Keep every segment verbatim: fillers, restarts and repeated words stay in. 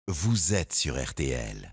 vous êtes sur R T L.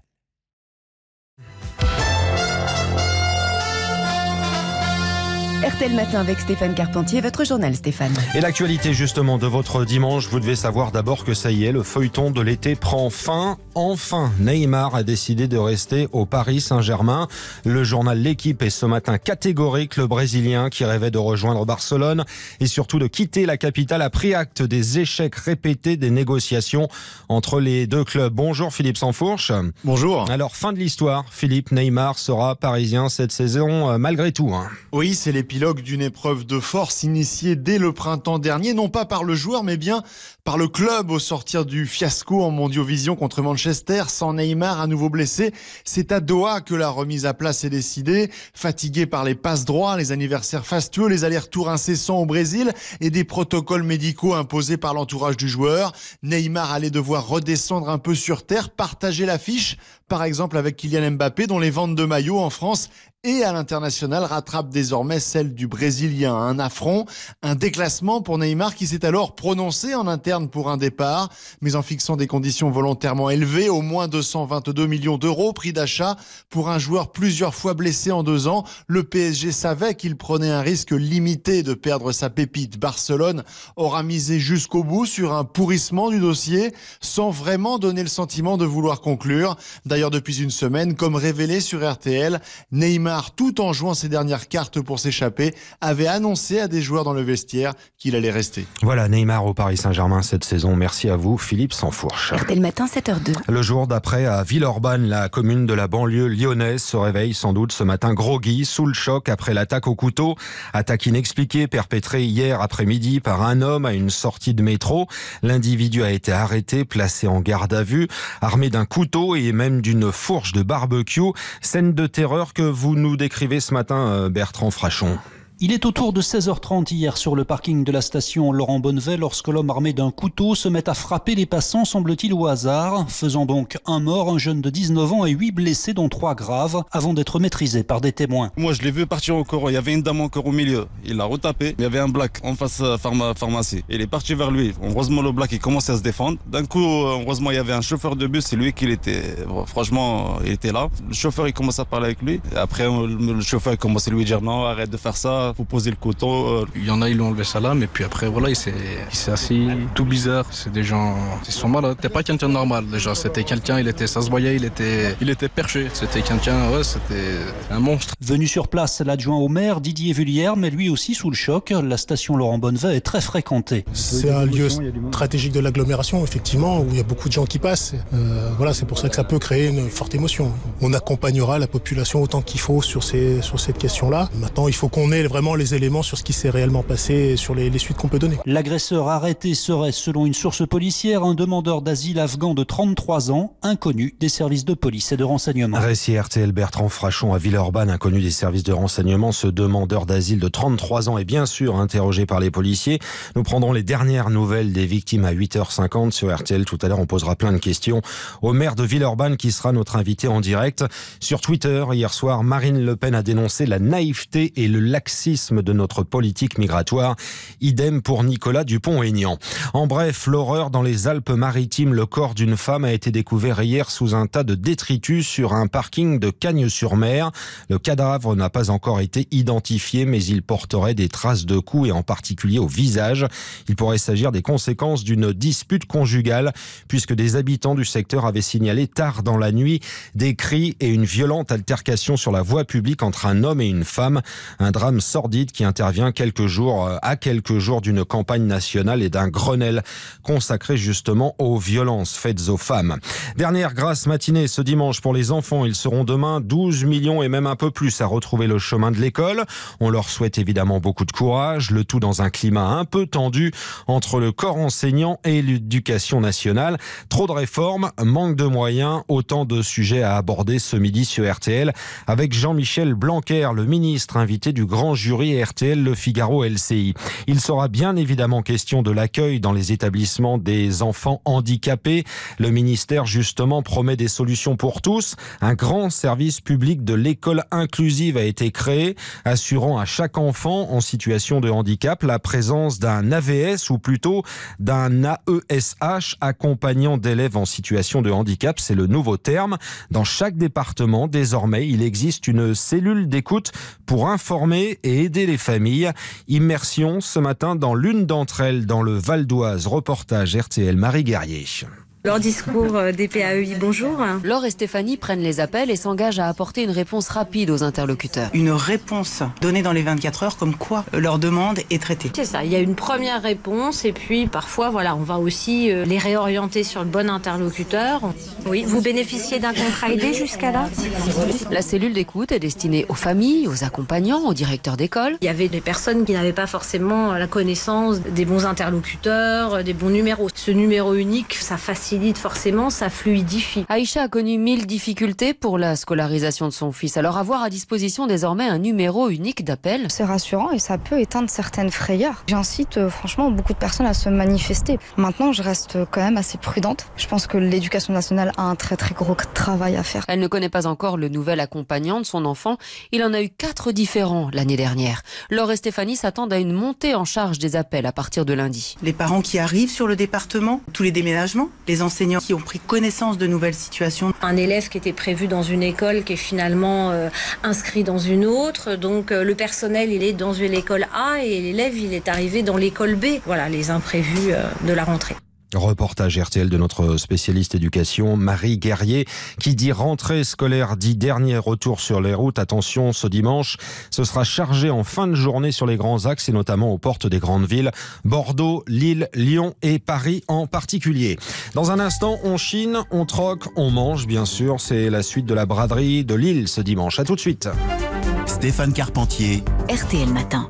R T L Matin avec Stéphane Carpentier, votre journal Stéphane. Et l'actualité justement de votre dimanche, vous devez savoir d'abord que ça y est, le feuilleton de l'été prend fin. Enfin, Neymar a décidé de rester au Paris Saint-Germain. Le journal L'Équipe est ce matin catégorique. Le Brésilien qui rêvait de rejoindre Barcelone et surtout de quitter la capitale a pris acte des échecs répétés des négociations entre les deux clubs. Bonjour Philippe Sansfourche. Bonjour. Alors, fin de l'histoire, Philippe, Neymar sera parisien cette saison euh, malgré tout. Hein. Oui, c'est l'épilogue d'une épreuve de force initiée dès le printemps dernier, non pas par le joueur, mais bien par le club au sortir du fiasco en Mondiovision contre Manchester. Sans Neymar, à nouveau blessé, c'est à Doha que la remise à plat est décidée. Fatigué par les passes droits, les anniversaires fastueux, les allers-retours incessants au Brésil et des protocoles médicaux imposés par l'entourage du joueur, Neymar allait devoir redescendre un peu sur terre, partager l'affiche, par exemple avec Kylian Mbappé, dont les ventes de maillots en France et à l'international rattrape désormais celle du Brésilien. Un affront, un déclassement pour Neymar qui s'est alors prononcé en interne pour un départ, mais en fixant des conditions volontairement élevées, au moins deux cent vingt-deux millions d'euros, prix d'achat pour un joueur plusieurs fois blessé en deux ans. Le P S G savait qu'il prenait un risque limité de perdre sa pépite. Barcelone aura misé jusqu'au bout sur un pourrissement du dossier, sans vraiment donner le sentiment de vouloir conclure. D'ailleurs, depuis une semaine, comme révélé sur R T L, Neymar, tout en jouant ses dernières cartes pour s'échapper, avait annoncé à des joueurs dans le vestiaire qu'il allait rester. Voilà, Neymar au Paris Saint-Germain cette saison. Merci à vous, Philippe Sansfourche. R T L Matin, sept heures deux. Le jour d'après, à Villeurbanne, la commune de la banlieue lyonnaise se réveille sans doute ce matin groggy, sous le choc après l'attaque au couteau. Attaque inexpliquée perpétrée hier après-midi par un homme à une sortie de métro. L'individu a été arrêté, placé en garde à vue, armé d'un couteau et même d'une fourche de barbecue. Scène de terreur que vous nous décrivez ce matin, Bertrand Frachon. Il est autour de seize heures trente hier sur le parking de la station Laurent Bonnevet lorsque l'homme armé d'un couteau se met à frapper les passants, semble-t-il au hasard, faisant donc un mort, un jeune de dix-neuf ans et huit blessés dont trois graves, avant d'être maîtrisé par des témoins. Moi je l'ai vu partir encore, il y avait une dame encore au milieu, il l'a retapé, il y avait un black en face pharma, pharmacie, il est parti vers lui, heureusement le black il commençait à se défendre, d'un coup heureusement il y avait un chauffeur de bus, c'est lui qui était, franchement il était là, le chauffeur il commence à parler avec lui, et après le chauffeur il commence à lui dire non arrête de faire ça, faut poser le coton. Il y en a, ils l'ont enlevé ça là, mais puis après, voilà, il s'est, il s'est assis tout bizarre. C'est des gens, ils sont malades. C'était pas quelqu'un de normal, déjà. C'était quelqu'un, il était, ça se voyait, il était, il était perché. C'était quelqu'un, ouais, c'était un monstre. Venu sur place, l'adjoint au maire, Didier Vullière, mais lui aussi sous le choc. La station Laurent Bonnevet est très fréquentée. C'est un lieu stratégique de l'agglomération, effectivement, où il y a beaucoup de gens qui passent. Euh, voilà, c'est pour ça que ça peut créer une forte émotion. On accompagnera la population autant qu'il faut sur ces, sur cette question-là. Maintenant, il faut qu'on ait vraiment les éléments sur ce qui s'est réellement passé et sur les, les suites qu'on peut donner. L'agresseur arrêté serait, selon une source policière, un demandeur d'asile afghan de trente-trois ans, inconnu des services de police et de renseignement. Récit R T L, Bertrand Frachon à Villeurbanne, inconnu des services de renseignement. Ce demandeur d'asile de trente-trois ans est bien sûr interrogé par les policiers. Nous prendrons les dernières nouvelles des victimes à huit heures cinquante sur R T L. Tout à l'heure, on posera plein de questions au maire de Villeurbanne qui sera notre invité en direct. Sur Twitter, hier soir, Marine Le Pen a dénoncé la naïveté et le laxisme de notre politique migratoire. Idem pour Nicolas Dupont-Aignan. En bref, l'horreur dans les Alpes-Maritimes. Le corps d'une femme a été découvert hier sous un tas de détritus sur un parking de Cagnes-sur-Mer. Le cadavre n'a pas encore été identifié, mais il porterait des traces de coups et en particulier au visage. Il pourrait s'agir des conséquences d'une dispute conjugale, puisque des habitants du secteur avaient signalé tard dans la nuit des cris et une violente altercation sur la voie publique entre un homme et une femme. Un drame sordide qui intervient quelques jours, à quelques jours d'une campagne nationale et d'un Grenelle consacré justement aux violences faites aux femmes. Dernière grasse matinée ce dimanche pour les enfants. Ils seront demain douze millions et même un peu plus à retrouver le chemin de l'école. On leur souhaite évidemment beaucoup de courage, le tout dans un climat un peu tendu entre le corps enseignant et l'éducation nationale. Trop de réformes, manque de moyens, autant de sujets à aborder ce midi sur R T L avec Jean-Michel Blanquer, le ministre invité du grand jury jury R T L, Le Figaro, L C I. Il sera bien évidemment question de l'accueil dans les établissements des enfants handicapés. Le ministère, justement, promet des solutions pour tous. Un grand service public de l'école inclusive a été créé, assurant à chaque enfant en situation de handicap la présence d'un A V S ou plutôt d'un A E S H, accompagnant d'élèves en situation de handicap. C'est le nouveau terme. Dans chaque département, désormais, il existe une cellule d'écoute pour informer et aider les familles. Immersion ce matin dans l'une d'entre elles, dans le Val d'Oise. Reportage R T L, Marie Guerrier. Leur discours des P A E I, bonjour. Laure et Stéphanie prennent les appels et s'engagent à apporter une réponse rapide aux interlocuteurs. Une réponse donnée dans les vingt-quatre heures, comme quoi leur demande est traitée. C'est ça, il y a une première réponse et puis parfois, voilà, on va aussi les réorienter sur le bon interlocuteur. Oui, vous bénéficiez d'un contrat aidé jusqu'à là ? La cellule d'écoute est destinée aux familles, aux accompagnants, aux directeurs d'école. Il y avait des personnes qui n'avaient pas forcément la connaissance des bons interlocuteurs, des bons numéros. Ce numéro unique, ça facilite forcément, ça fluidifie. Aïcha a connu mille difficultés pour la scolarisation de son fils. Alors avoir à disposition désormais un numéro unique d'appel, c'est rassurant et ça peut éteindre certaines frayeurs. J'incite euh, franchement beaucoup de personnes à se manifester. Maintenant, je reste quand même assez prudente. Je pense que l'éducation nationale a un très très gros travail à faire. Elle ne connaît pas encore le nouvel accompagnant de son enfant. Il en a eu quatre différents l'année dernière. Laure et Stéphanie s'attendent à une montée en charge des appels à partir de lundi. Les parents qui arrivent sur le département, tous les déménagements, les enseignants qui ont pris connaissance de nouvelles situations. Un élève qui était prévu dans une école qui est finalement euh, inscrit dans une autre. Donc euh, le personnel, il est dans l'école A et l'élève, il est arrivé dans l'école B. Voilà les imprévus euh, de la rentrée. Reportage R T L de notre spécialiste éducation, Marie Guerrier, qui dit rentrée scolaire, dit dernier retour sur les routes. Attention, ce dimanche, ce sera chargé en fin de journée sur les grands axes et notamment aux portes des grandes villes, Bordeaux, Lille, Lyon et Paris en particulier. Dans un instant, on chine, on troque, on mange, bien sûr. C'est la suite de la braderie de Lille ce dimanche. À tout de suite. Stéphane Carpentier, R T L Matin.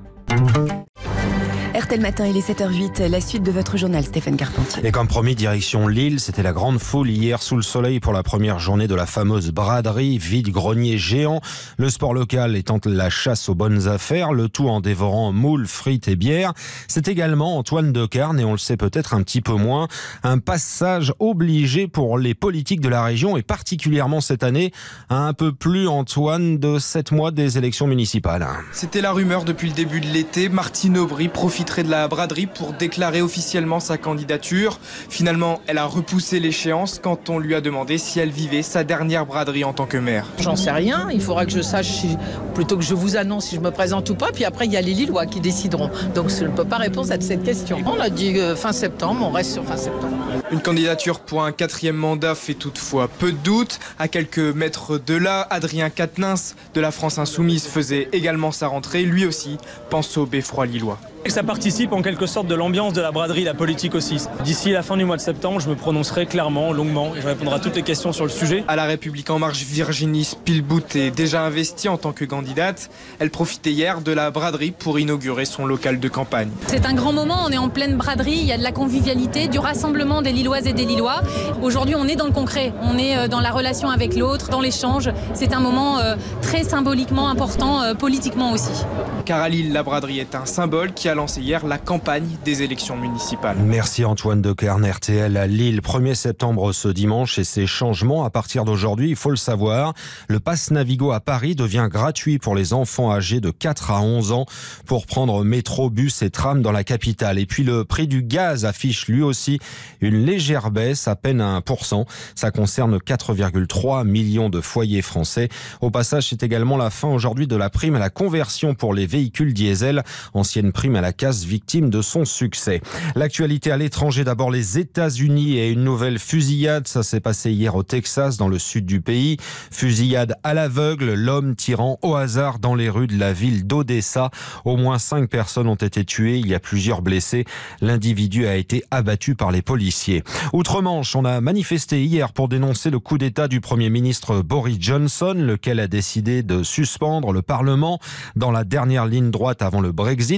R T L Matin, il est sept heures huit, la suite de votre journal, Stéphane Carpentier. Et comme promis, direction Lille, c'était la grande foule hier sous le soleil pour la première journée de la fameuse braderie, vide-grenier géant. Le sport local étant la chasse aux bonnes affaires, le tout en dévorant moules, frites et bières. C'est également Antoine Decarne, et on le sait peut-être un petit peu moins, un passage obligé pour les politiques de la région et particulièrement cette année, à un peu plus, Antoine, de sept mois des élections municipales. C'était la rumeur depuis le début de l'été. Martine Aubry profiterait de la braderie pour déclarer officiellement sa candidature. Finalement, elle a repoussé l'échéance quand on lui a demandé si elle vivait sa dernière braderie en tant que maire. J'en sais rien, il faudra que je sache si, plutôt que je vous annonce si je me présente ou pas, puis après il y a les Lillois qui décideront. Donc je ne peux pas répondre à cette question. On a dit euh, fin septembre, on reste sur fin septembre. Une candidature pour un quatrième mandat fait toutefois peu de doute. À quelques mètres de là, Adrien Quatennens de la France Insoumise faisait également sa rentrée. Lui aussi pense au beffroi lillois. Ça participe en quelque sorte de l'ambiance de la braderie, la politique aussi. D'ici la fin du mois de septembre, je me prononcerai clairement, longuement, et je répondrai à toutes les questions sur le sujet. À La République En Marche, Virginie Spilbout est déjà investie en tant que candidate. Elle profitait hier de la braderie pour inaugurer son local de campagne. C'est un grand moment, on est en pleine braderie, il y a de la convivialité, du rassemblement des Lilloises et des Lillois. Aujourd'hui, on est dans le concret, on est dans la relation avec l'autre, dans l'échange. C'est un moment très symboliquement important, politiquement aussi. Car à Lille, la braderie est un symbole qui a lancé hier la campagne des élections municipales. Merci Antoine Decarne, R T L à Lille. premier septembre ce dimanche et ces changements à partir d'aujourd'hui, il faut le savoir. Le pass Navigo à Paris devient gratuit pour les enfants âgés de quatre à onze ans pour prendre métro, bus et tram dans la capitale. Et puis le prix du gaz affiche lui aussi une légère baisse, à peine à un pour cent. Ça concerne quatre virgule trois millions de foyers français. Au passage, c'est également la fin aujourd'hui de la prime à la conversion pour les véhicules diesel, ancienne prime à la casse victime de son succès. L'actualité à l'étranger, d'abord les États-Unis et une nouvelle fusillade. Ça s'est passé hier au Texas, dans le sud du pays. Fusillade à l'aveugle, l'homme tirant au hasard dans les rues de la ville d'Odessa. Au moins cinq personnes ont été tuées, il y a plusieurs blessés. L'individu a été abattu par les policiers. Outre-Manche, on a manifesté hier pour dénoncer le coup d'État du Premier ministre Boris Johnson, lequel a décidé de suspendre le Parlement dans la dernière ligne droite avant le Brexit fixé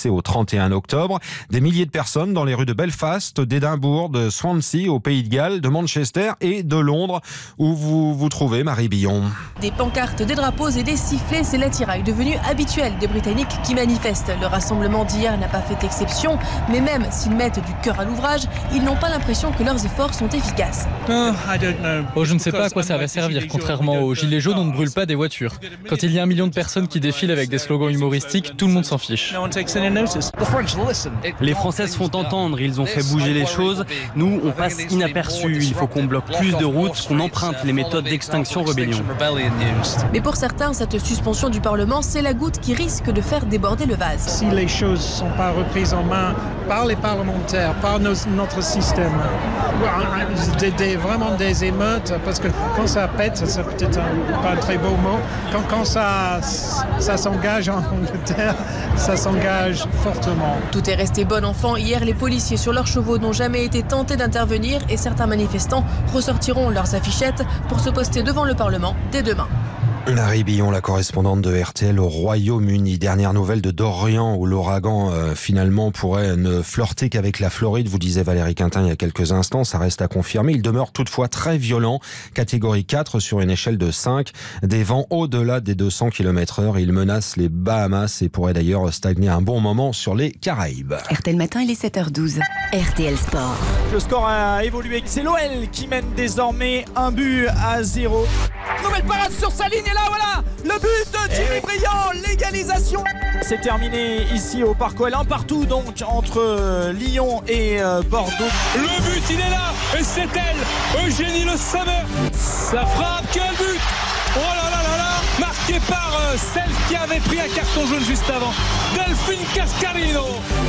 fixée au trente et un octobre. Des milliers de personnes dans les rues de Belfast, d'Édimbourg, de Swansea au Pays de Galles, de Manchester et de Londres, où vous vous trouvez, Marie Billon. Des pancartes, des drapeaux et des sifflets, c'est l'attirail devenu habituel des Britanniques qui manifestent. Le rassemblement d'hier n'a pas fait exception, mais même s'ils mettent du cœur à l'ouvrage, ils n'ont pas l'impression que leurs efforts sont efficaces. Oh, je ne sais pas à quoi ça va servir. Contrairement aux gilets jaunes, on ne brûle pas des voitures. Quand il y a un million de personnes qui défilent avec des slogans humoristiques, tout le monde s'en fiche. Les Français se font entendre, ils ont fait bouger les choses. Nous, on passe inaperçus. Il faut qu'on bloque plus de routes, qu'on emprunte les méthodes d'extinction rébellion. Mais pour certains, cette suspension du Parlement, c'est la goutte qui risque de faire déborder le vase. Si les choses ne sont pas reprises en main par les parlementaires, par nos, notre système, des, des, vraiment des émeutes, parce que quand ça pète, c'est peut-être un, pas un très beau mot, quand, quand ça, ça s'engage en Angleterre, ça s'engage fortement. Tout est resté bon enfant. Hier, les policiers sur leurs chevaux n'ont jamais été tentés d'intervenir et certains manifestants ressortiront leurs affichettes pour se poster devant le Parlement dès demain. Marie Billon, la correspondante de R T L au Royaume-Uni. Dernière nouvelle de Dorian, où l'ouragan euh, finalement pourrait ne flirter qu'avec la Floride, vous disait Valérie Quintin il y a quelques instants, ça reste à confirmer. Il demeure toutefois très violent, catégorie quatre sur une échelle de cinq, des vents au-delà des deux cents kilomètres heure. Il menace les Bahamas et pourrait d'ailleurs stagner un bon moment sur les Caraïbes. R T L Matin, il est sept heures douze. R T L Sport. Le score a évolué, c'est l'O L qui mène désormais un but à zéro. Nouvelle parade sur sa ligne et là voilà le but de Jimmy Briand, l'égalisation. C'est terminé ici au Parc O L, un partout donc entre Lyon et Bordeaux. Le but il est là et c'est elle, Eugénie Le Sommer. Ça frappe, quel but! Oh là là là là, marqué par celle qui avait pris un carton jaune juste avant, Delphine Cascarino.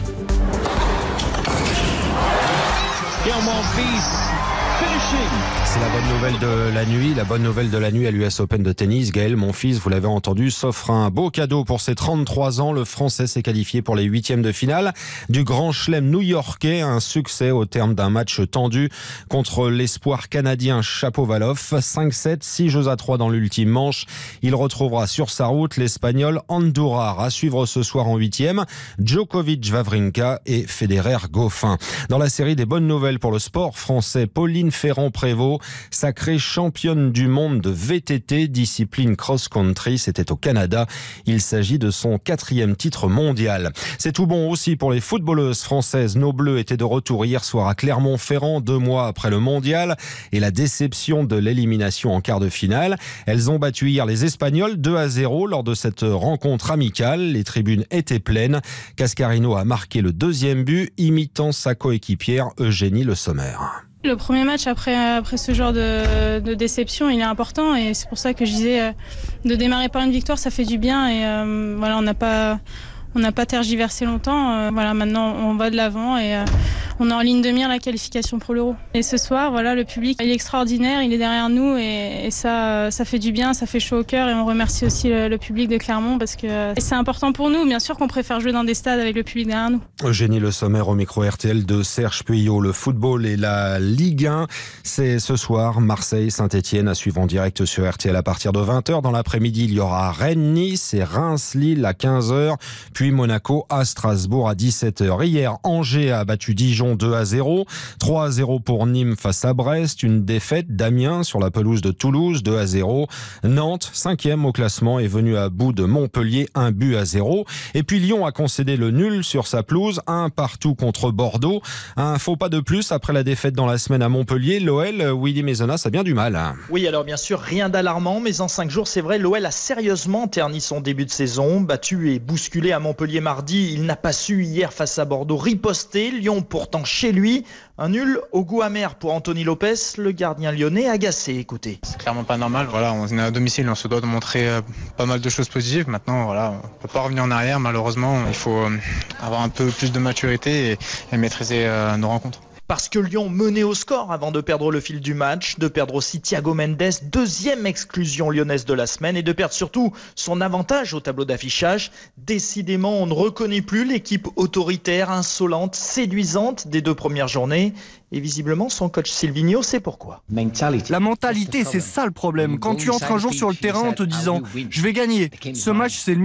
C'est la bonne nouvelle de la nuit, la bonne nouvelle de la nuit à l'U S Open de tennis. Gaël, mon fils, vous l'avez entendu, s'offre un beau cadeau pour ses trente-trois ans. Le Français s'est qualifié pour les huitièmes de finale du Grand Chelem new-yorkais. Un succès au terme d'un match tendu contre l'espoir canadien Shapovalov. cinq sept, six jeux à trois dans l'ultime manche. Il retrouvera sur sa route l'Espagnol Andújar. À suivre ce soir en huitième, Djokovic Wawrinka et Federer Goffin. Dans la série des bonnes nouvelles pour le sport français, Pauline Ferrand-Prévot, sacrée championne du monde de V T T, discipline cross-country, c'était au Canada. Il s'agit de son quatrième titre mondial. C'est tout bon aussi pour les footballeuses françaises. Nos Bleus étaient de retour hier soir à Clermont-Ferrand, deux mois après le mondial et la déception de l'élimination en quart de finale. Elles ont battu hier les Espagnols deux à zéro lors de cette rencontre amicale. Les tribunes étaient pleines. Cascarino a marqué le deuxième but, imitant sa coéquipière Eugénie Le Sommer. Le premier match après, après ce genre de, de déception, il est important et c'est pour ça que je disais euh, de démarrer par une victoire, ça fait du bien et euh, voilà, on n'a pas, on n'a pas tergiversé longtemps. Euh, voilà, maintenant on va de l'avant et euh, on est en ligne de mire la qualification pour l'Euro. Et ce soir, voilà, le public il est extraordinaire, il est derrière nous et, et ça, ça fait du bien, ça fait chaud au cœur et on remercie aussi le, le public de Clermont parce que euh, c'est important pour nous. Bien sûr qu'on préfère jouer dans des stades avec le public derrière nous. Eugénie Le Sommer au micro R T L de Serge Puyot. Le football et la Ligue un, c'est ce soir Marseille-Saint-Etienne à suivre en direct sur R T L à partir de vingt heures. Dans l'après-midi, il y aura Rennes-Nice et Reims-Lille à quinze heures, puis Monaco à Strasbourg à dix-sept heures. Hier, Angers a battu Dijon deux à zéro, trois à zéro pour Nîmes face à Brest, une défaite d'Amiens sur la pelouse de Toulouse deux à zéro. Nantes, cinquième au classement, est venu à bout de Montpellier, un but à zéro. Et puis Lyon a concédé le nul sur sa pelouse, un partout contre Bordeaux. Un faux pas de plus après la défaite dans la semaine à Montpellier. L'O L, Willy Maisonnat, a bien du mal. Oui, alors bien sûr, rien d'alarmant, mais en cinq jours, c'est vrai, l'O L a sérieusement terni son début de saison. Battu et bousculé à Montpellier mardi, il n'a pas su hier face à Bordeaux riposter. Lyon pourtant chez lui, un nul au goût amer pour Anthony Lopez, le gardien lyonnais agacé. Écoutez. C'est clairement pas normal. Voilà, on est à domicile, on se doit de montrer euh, pas mal de choses positives. Maintenant, voilà, on peut pas revenir en arrière. Malheureusement, il faut euh, avoir un peu plus de maturité et, et maîtriser euh, nos rencontres. Parce que Lyon menait au score avant de perdre le fil du match, de perdre aussi Thiago Mendes, deuxième exclusion lyonnaise de la semaine, et de perdre surtout son avantage au tableau d'affichage. Décidément, on ne reconnaît plus l'équipe autoritaire, insolente, séduisante des deux premières journées. Et visiblement, son coach Silvino sait pourquoi. La mentalité, c'est ça le problème. Quand tu entres un jour sur le terrain en te disant « je vais gagner, ce match c'est le mien »,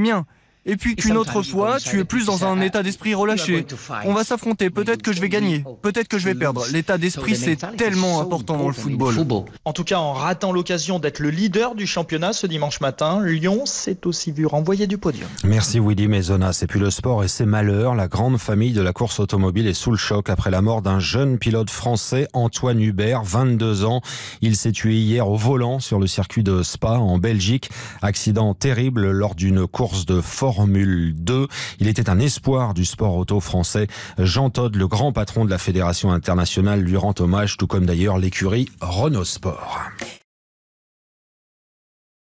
Et puis qu'une autre fois, tu es plus dans un état d'esprit relâché. On va s'affronter, peut-être que je vais gagner, peut-être que je vais perdre. L'état d'esprit, c'est tellement important dans le football. En tout cas, en ratant l'occasion d'être le leader du championnat ce dimanche matin, Lyon s'est aussi vu renvoyer du podium. Merci Willy Maisonna. C'est plus le sport et ses malheurs. La grande famille de la course automobile est sous le choc après la mort d'un jeune pilote français, Antoine Hubert, vingt-deux ans. Il s'est tué hier au volant sur le circuit de Spa en Belgique. Accident terrible lors d'une course de Formule deux. Il était un espoir du sport auto français. Jean Todt, le grand patron de la Fédération internationale, lui rend hommage, tout comme d'ailleurs l'écurie Renault Sport.